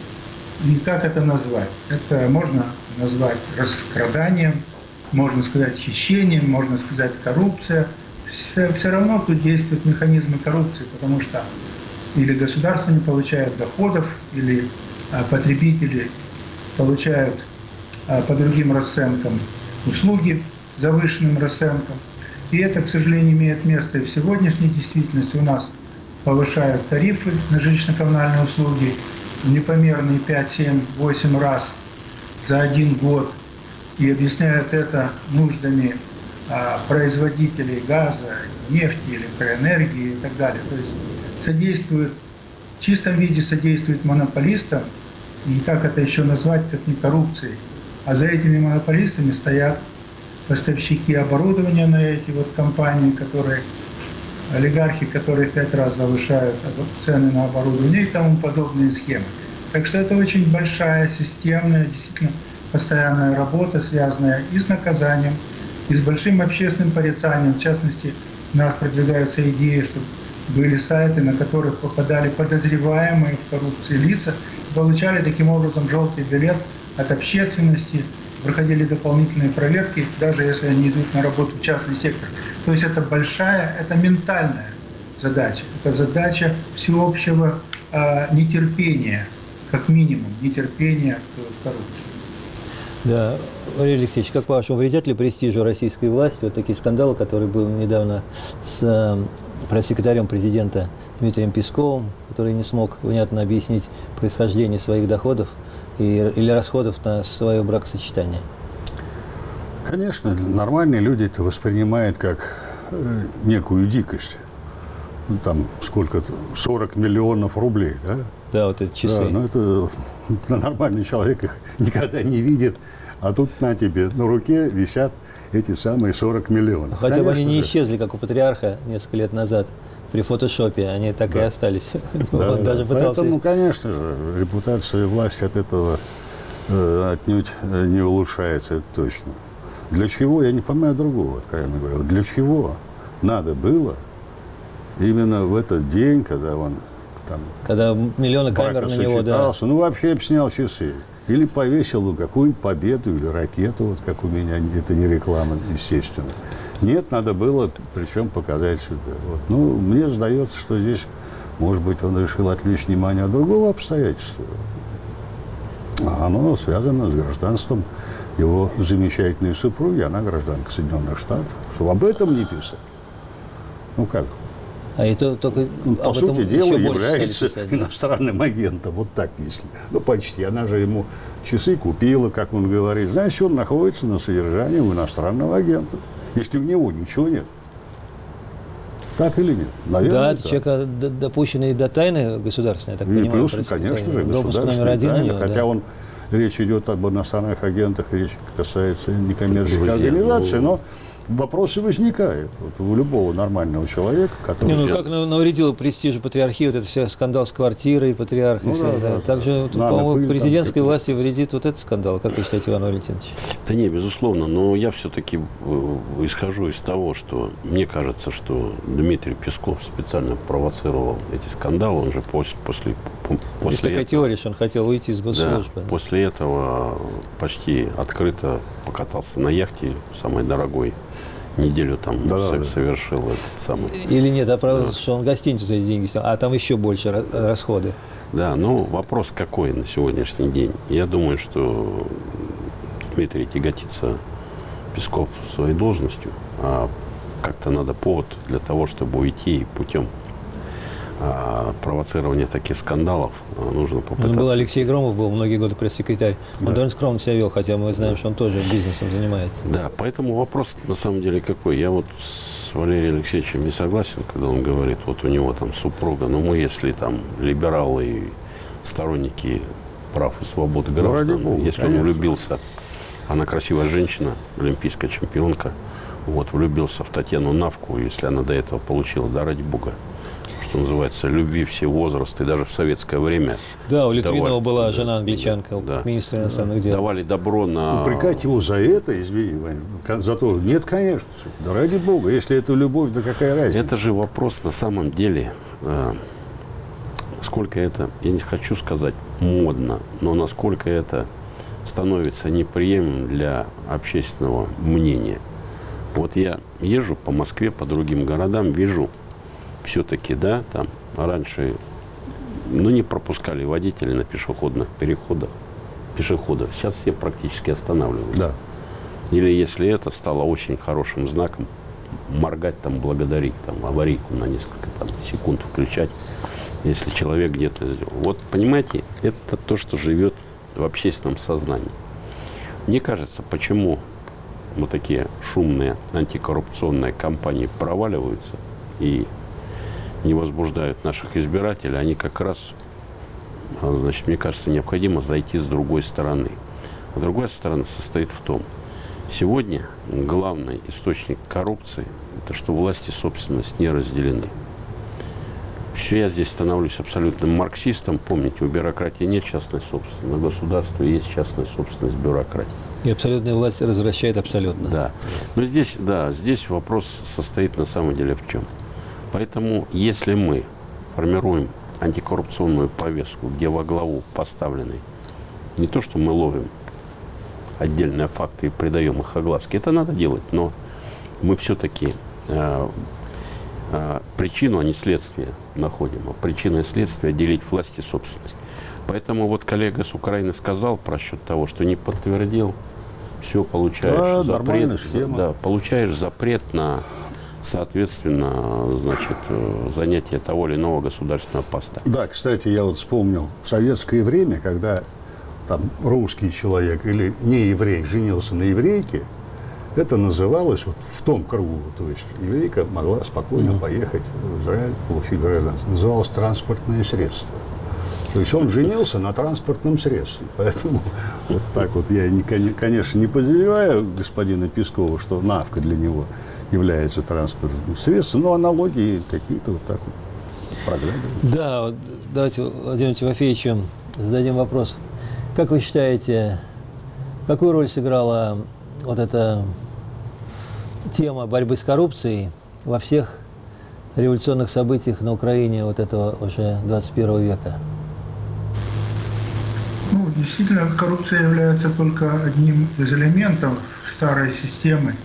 И как это назвать? Это можно назвать раскраданием, можно сказать хищением, можно сказать коррупция. Все равно тут действуют механизмы коррупции, потому что или государство не получает доходов, или потребители получают по другим расценкам услуги завышенным расценкам. И это, к сожалению, имеет место и в сегодняшней действительности. У нас повышают тарифы на жилищно-коммунальные услуги в непомерные 5, 7, 8 раз за 1 год и объясняют это нуждами производителей газа, нефти, электроэнергии и так далее. То есть содействует, в чистом виде содействует монополистам, и как это еще назвать, как не коррупцией. А за этими монополистами стоят поставщики оборудования на эти вот компании, которые, олигархи, которые 5 раз завышают цены на оборудование и тому подобные схемы. Так что это очень большая, системная, действительно постоянная работа, связанная и с наказанием, и с большим общественным порицанием. В частности, у нас продвигаются идеи, чтобы были сайты, на которых попадали подозреваемые в коррупции лица, получали таким образом желтый билет от общественности, проходили дополнительные проверки, даже если они идут на работу в частный сектор. То есть это большая, это ментальная задача. Это задача всеобщего нетерпения, как минимум, нетерпения к коррупции. Да, Валерий Алексеевич, как по-вашему, вредят ли престижу российской власти вот такие скандалы, которые были недавно с пресс-секретарем президента Дмитрием Песковым, который не смог внятно объяснить происхождение своих доходов или расходов на свое бракосочетание? Конечно, нормальные люди это воспринимают как некую дикость. Ну, там сколько-то, 40 миллионов рублей, да? Да, вот эти часы. Да, но это нормальный человек их никогда не видит, а тут на тебе на руке висят эти самые 40 миллионов. Хотя бы они не исчезли, как у патриарха несколько лет назад при фотошопе, они так и остались. Да, Он даже пытался... Поэтому, конечно же, репутация власти от этого отнюдь не улучшается, это точно. Для чего, я не понимаю другого, откровенно говоря, для чего надо было именно в этот день, когда он там... Когда миллионы камер на него, да. Ну, вообще я бы снял часы. Или повесил какую-нибудь победу или ракету, вот как у меня, это не реклама, естественно. Нет, надо было, причем показать сюда. Вот. Ну, мне сдается, что здесь, может быть, он решил отвлечь внимание от другого обстоятельства. Оно связано с гражданством его замечательной супруги, она гражданка Соединенных Штатов, чтобы об этом не писать. Ну как? А это только По сути дела является писать, да? иностранным агентом, вот так если. Ну почти. Она же ему часы купила, как он говорит. Значит, он находится на содержании у иностранного агента, если у него ничего нет. Так или нет? Наверное, Да, так. это человек, допущенный до тайны государственной, я так И понимаю. плюс, происходит. конечно же, Допуск номер государственная один у тайна, него, хотя да. он, речь идет об иностранных агентах, речь касается некоммерческих Друзья, организаций, но вопросы возникают вот у любого нормального человека, который... Не, ну как навредило престижу патриархии, вот это все скандал с квартирой патриарха. Ну, да. Также, вот, Надо по-моему, пыль, президентской там, власти вредит вот этот скандал. Как вы считаете, Иван Валентинович? Да не, безусловно, но я все-таки исхожу из того, что мне кажется, что Дмитрий Песков специально провоцировал эти скандалы, он же после Есть такая этого, теория, что он хотел уйти из да, госслужбы. после этого почти открыто покатался на яхте самой дорогой, неделю там Да. совершил этот самый. Или нет, оправдывается, что он гостиницу за эти деньги снял, а там еще больше расходы. Да, ну вопрос какой на сегодняшний день? Я думаю, что Дмитрий тяготится Песков своей должностью, а как-то надо повод для того, чтобы уйти путем провоцирования таких скандалов нужно попытаться. Был Алексей Громов, был многие годы пресс-секретарь. Он довольно скромно себя вел, хотя мы знаем, что он тоже бизнесом занимается. Да, поэтому вопрос на самом деле какой. Я вот с Валерием Алексеевичем не согласен, когда он говорит, вот у него там супруга, но мы, если там либералы и сторонники прав и свобод ради граждан, бога, если конечно. он влюбился, она красивая женщина, олимпийская чемпионка, вот, влюбился в Татьяну Навку, если она до этого получила, да, ради бога, что называется, любви все возрасты, даже в советское время. Да, у Литвинова давали, была да, жена англичанка, да. министра иностранных дел. Давали добро на... Упрекать его за это, извини, Вань, за то, нет, конечно. Да ради бога, если это любовь, да какая разница? Это же вопрос на самом деле, сколько это, я не хочу сказать модно, но насколько это становится неприемлемым для общественного мнения. Вот я езжу по Москве, по другим городам, вижу, все-таки, да, там раньше, ну, не пропускали водители на пешеходных переходах, пешеходов. Сейчас все практически останавливаются. Да. Или если это стало очень хорошим знаком, моргать там, благодарить, там, аварийку на несколько там, секунд включать, если человек где-то сделал. Вот, понимаете, это то, что живет в общественном сознании. Мне кажется, почему вот такие шумные антикоррупционные кампании проваливаются и не возбуждают наших избирателей, они как раз, значит, мне кажется, необходимо зайти с другой стороны. А другая сторона состоит в том, сегодня главный источник коррупции – это что власть и собственность не разделены. Все, я здесь становлюсь абсолютным марксистом. Помните, у бюрократии нет частной собственности, на государстве есть частная собственность бюрократии. И абсолютная власть развращает абсолютно. Да. Но здесь, да, здесь вопрос состоит на самом деле в чем. Поэтому, если мы формируем антикоррупционную повестку, где во главу поставлены не то, что мы ловим отдельные факты и придаем их огласке, это надо делать, но мы все-таки причину, а не следствие находим. А причина и следствие делить власть и собственность. Поэтому вот коллега с Украины сказал про счет того, что не подтвердил, все, получаешь нормальная запрет. схема. Да, получаешь запрет на, соответственно, значит, занятие того или иного государственного поста. Да, кстати, я вот вспомнил в советское время, когда там русский человек или не еврей женился на еврейке, это называлось вот в том кругу, то есть еврейка могла спокойно поехать в Израиль, получить гражданство. Называлось транспортное средство. То есть он женился на транспортном средстве. Поэтому вот так вот я, конечно, не подозреваю господина Пескова, что Навка для него является транспортным средством, но аналогии какие-то вот так вот проглядывают. Да, вот давайте Владимиру Тимофеевичу зададим вопрос. Как вы считаете, какую роль сыграла вот эта тема борьбы с коррупцией во всех революционных событиях на Украине вот этого уже 21 века? Ну, действительно, коррупция является только одним из элементов старой системы.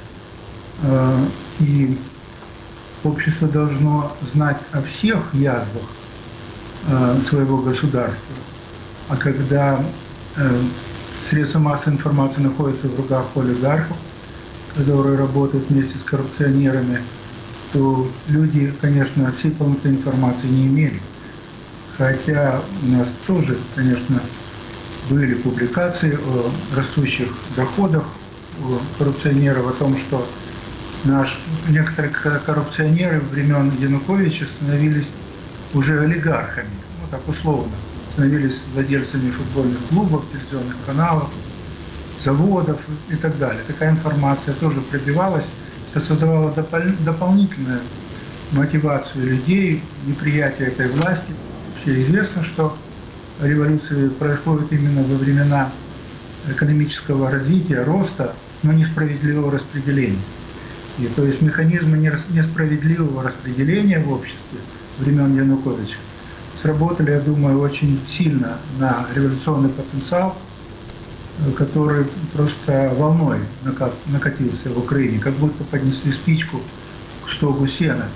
И общество должно знать о всех язвах своего государства. А когда средства массовой информации находятся в руках олигархов, которые работают вместе с коррупционерами, то люди, конечно, всей полноты информации не имели. Хотя у нас тоже, конечно, были публикации о растущих доходах коррупционеров, о том, что некоторые коррупционеры времен Януковича становились уже олигархами, ну так условно, становились владельцами футбольных клубов, телевизионных каналов, заводов и так далее. Такая информация тоже пробивалась, это создавало дополнительную мотивацию людей, неприятие этой власти. Вообще известно, что революции происходят именно во времена экономического развития, роста, но несправедливого распределения. И то есть механизмы несправедливого распределения в обществе времен Януковича сработали, я думаю, очень сильно на революционный потенциал, который просто волной накатился в Украине, как будто поднесли спичку к стогу сена.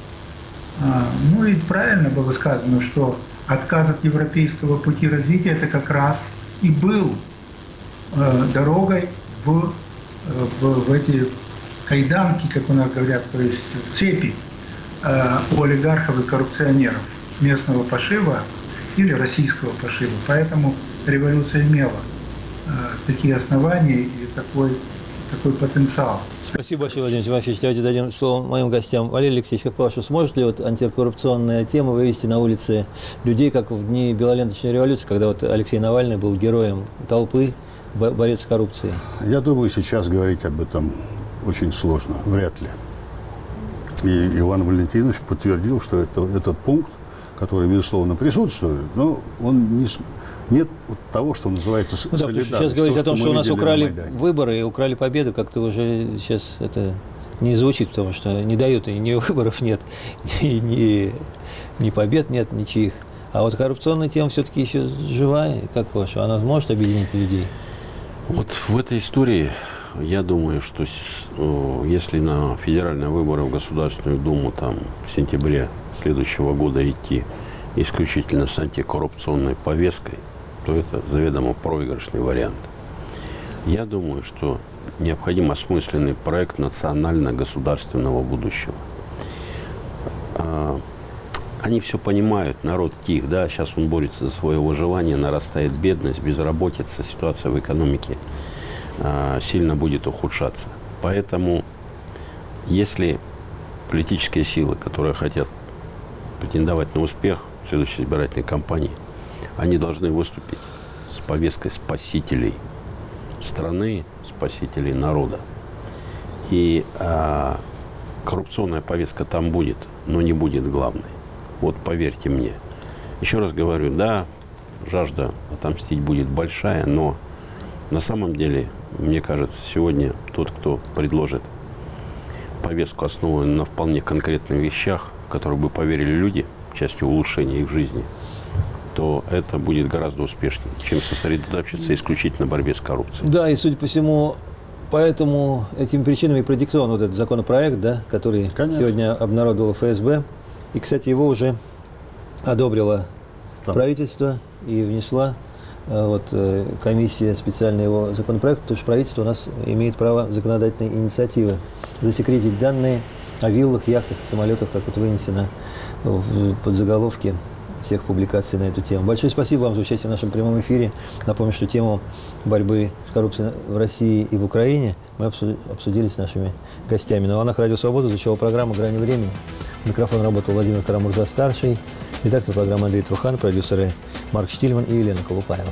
Ну и правильно было сказано, что отказ от европейского пути развития это как раз и был дорогой в эти кайданки, как у нас говорят, то есть в цепи у олигархов и коррупционеров местного пошива или российского пошива. Поэтому революция имела такие основания и такой потенциал. Спасибо большое, Владимир Тимофеевич. Давайте дадим слово моим гостям. Валерий Алексеевич, как по-вашему, сможет ли вот антикоррупционная тема вывести на улицы людей, как в дни белоленточной революции, когда вот Алексей Навальный был героем толпы, борец с коррупцией? Я думаю, сейчас говорить об этом очень сложно, вряд ли. И Иван Валентинович подтвердил, что этот пункт, который, безусловно, присутствует, но он нет того, что называется солидарность. Сейчас говорить о том, что у нас украли выборы и украли победу, как-то уже сейчас это не звучит, потому что не дают, и ни выборов нет, ни побед нет, ничьих. А вот коррупционная тема все-таки еще живая, как ваша, она может объединить людей? Вот в этой истории, я думаю, что если на федеральные выборы в Государственную Думу там, в сентябре следующего года идти исключительно с антикоррупционной повесткой, то это заведомо проигрышный вариант. Я думаю, что необходим осмысленный проект национально-государственного будущего. Они все понимают, народ тих, да, сейчас он борется за свое выживание, нарастает бедность, безработица, ситуация в экономике сильно будет ухудшаться. Поэтому, если политические силы, которые хотят претендовать на успех в следующей избирательной кампании, они должны выступить с повесткой спасителей страны, спасителей народа. И коррупционная повестка там будет, но не будет главной. Вот поверьте мне. Еще раз говорю, да, жажда отомстить будет большая, но на самом деле, мне кажется, сегодня тот, кто предложит повестку, основанную на вполне конкретных вещах, в которые бы поверили люди, частью улучшения их жизни, то это будет гораздо успешнее, чем сосредоточиться исключительно на борьбе с коррупцией. Да, и судя по всему, поэтому этими причинами продиктован вот этот законопроект, да, который сегодня обнародовал ФСБ. И, кстати, его уже одобрило правительство и внесла комиссия специально его законопроект, потому что правительство у нас имеет право законодательной инициативы засекретить данные о виллах, яхтах, самолетах, как вот вынесено в подзаголовке всех публикаций на эту тему. Большое спасибо вам за участие в нашем прямом эфире. Напомню, что тему борьбы с коррупцией в России и в Украине мы обсудили с нашими гостями. На волнах Радио Свобода звучала программа «Грани времени». Микрофон работал Владимир Карамурза-старший, редактор программы Андрей Трухан, продюсеры Марк Штильман и Елена Колупаева.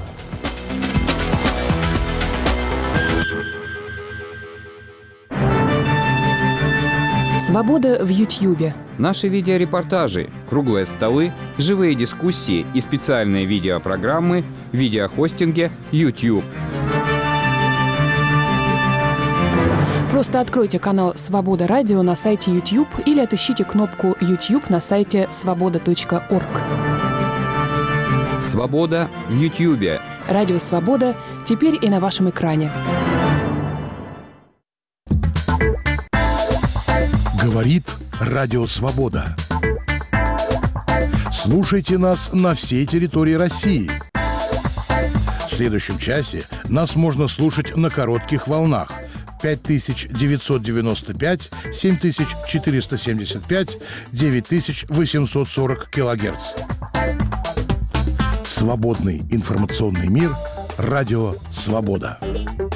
Свобода в Ютьюбе. Наши видеорепортажи, круглые столы, живые дискуссии и специальные видеопрограммы в видеохостинге YouTube. Просто откройте канал «Свобода Радио» на сайте YouTube или отыщите кнопку YouTube на сайте svoboda.org. Свобода в Ютьюбе. Радио «Свобода» теперь и на вашем экране. Говорит Радио Свобода. Слушайте нас на всей территории России. следующем часе нас можно слушать на коротких волнах 5995, 7475, 9840 килогерц. Свободный информационный мир. Радио «Свобода».